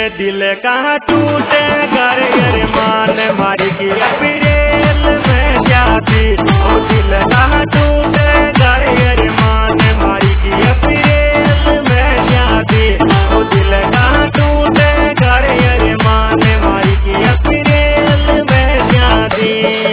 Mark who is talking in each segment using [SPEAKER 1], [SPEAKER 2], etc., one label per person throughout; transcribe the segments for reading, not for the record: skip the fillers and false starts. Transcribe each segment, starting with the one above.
[SPEAKER 1] दिल कहाँ टूटे घर मान मारी की अप्रैल में जाती। ओ दिल कहाँ टूटे घर मान मारी की अप्रैल में जाती। ओ दिल कहाँ टूटे घर मान मारी की अप्रैल में जाती।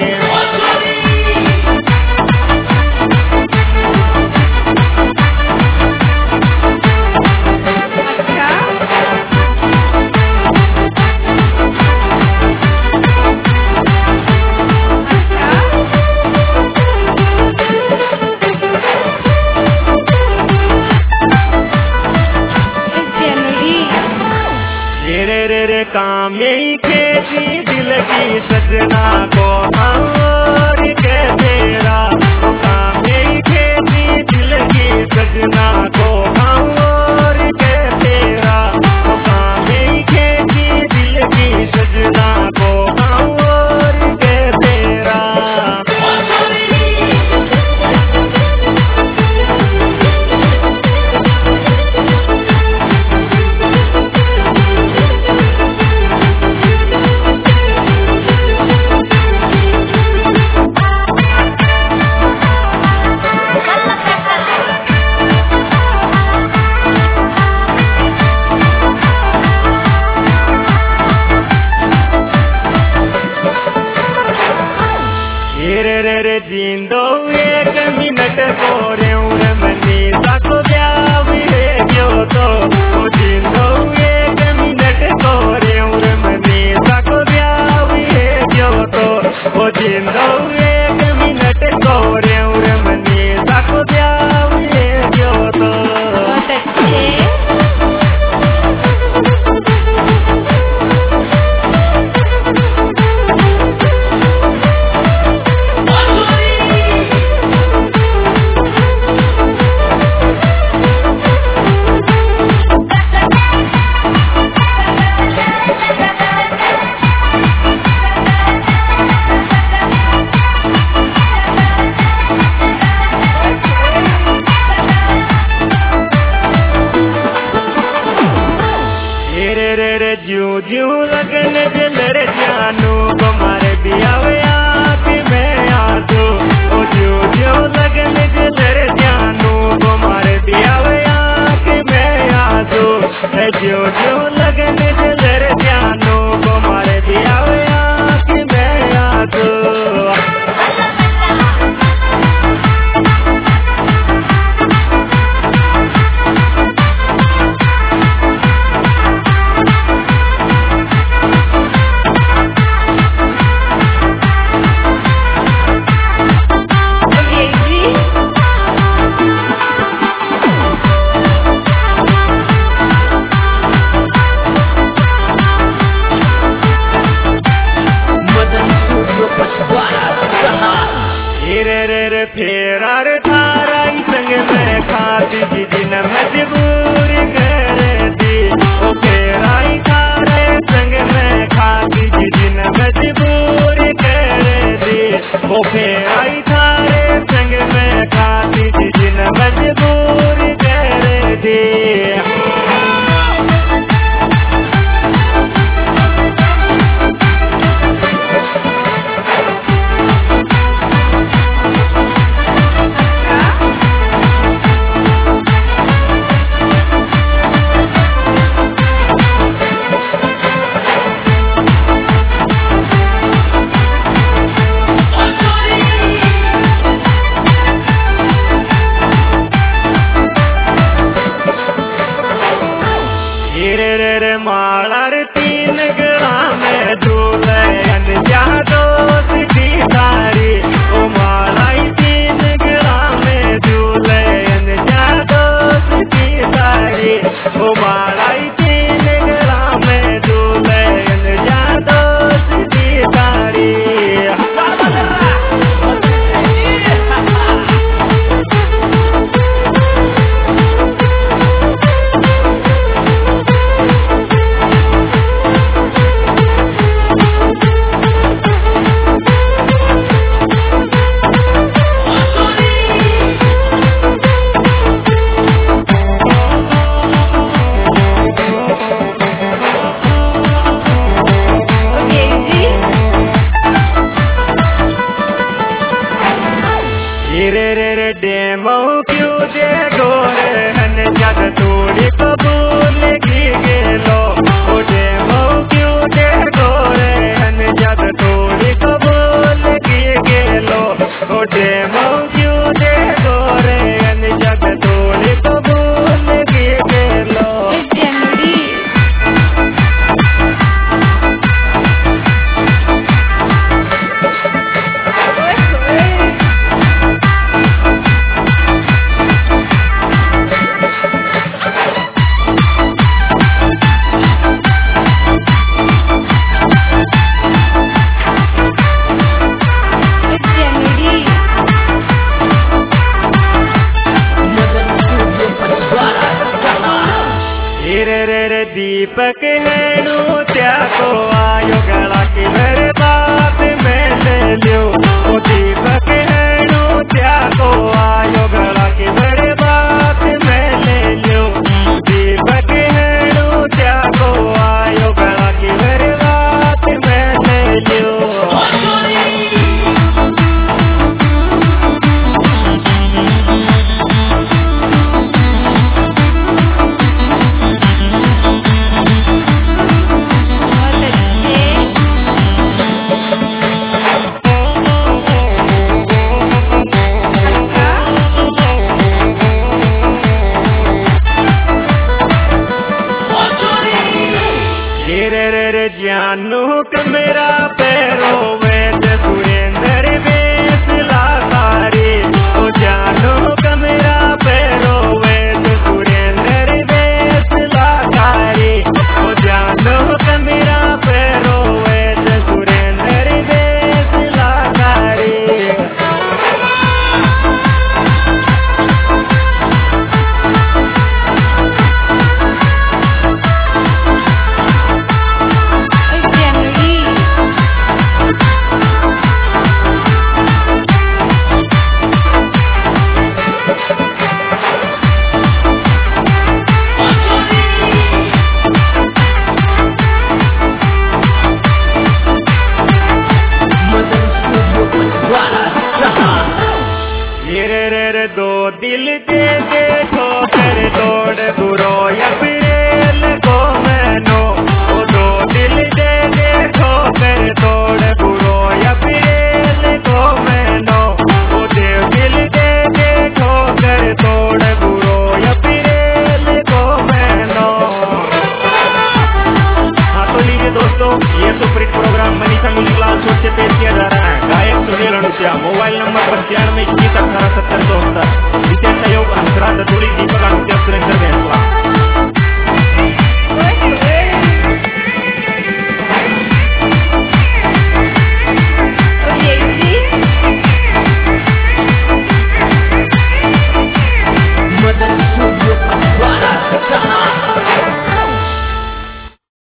[SPEAKER 1] रे काम यही खेती दिल की सजना को और के तेरा। काम यही खेती दिल की सजना को और के तेरा। काम यही खेती दिल की सजना को और के तेरा। रे जिंदो एक मिनट को रे मनी साको ब्यावी रे क्यों तो। ओ जिंदो एक मिनट को रे मनी साको ब्यावी रे क्यों तो। ओ जिंदो एक मिनट को रे मनी साको ब्यावी रे क्यों तो। ज्यों ज्यों लगन दिल रे जानू तुम्हारे बियावे आँख में आंसू। ओ ज्यों ज्यों लगन दिल रे जानू तुम्हारे बियावे आँख में आंसू। ज्यों ज्यों लगन दिल रे जानू तुम्हारे बियावे आँख में आंसू। फेरार थाराई संग में खाती जी दिन मजबूर कर दी। ओ फेराई थारे संग में खाती जी दिन मजबूर कर दी। ओ फेराई थारे संग में खाती जी दिन मजबूर कर दी। मालार 3 ग्राम दुल्हन जा दोस्ती तारी। ओ मालाई 3 ग्राम दुल्हन जा दोस्ती तारी। ओ मालाई 3 ग्राम दुल्हन जा दोस्ती तारी। रे दीपक हेणु त्याको आयो गला की मेरे बात में ले लियो। ओ दीपक हेणु त्याको आयो गला की मेरे बात में ले लियो। दीपक हेणु त्याको आयो गला की मेरे बात में ले लियो। जानू के मेरा पैरों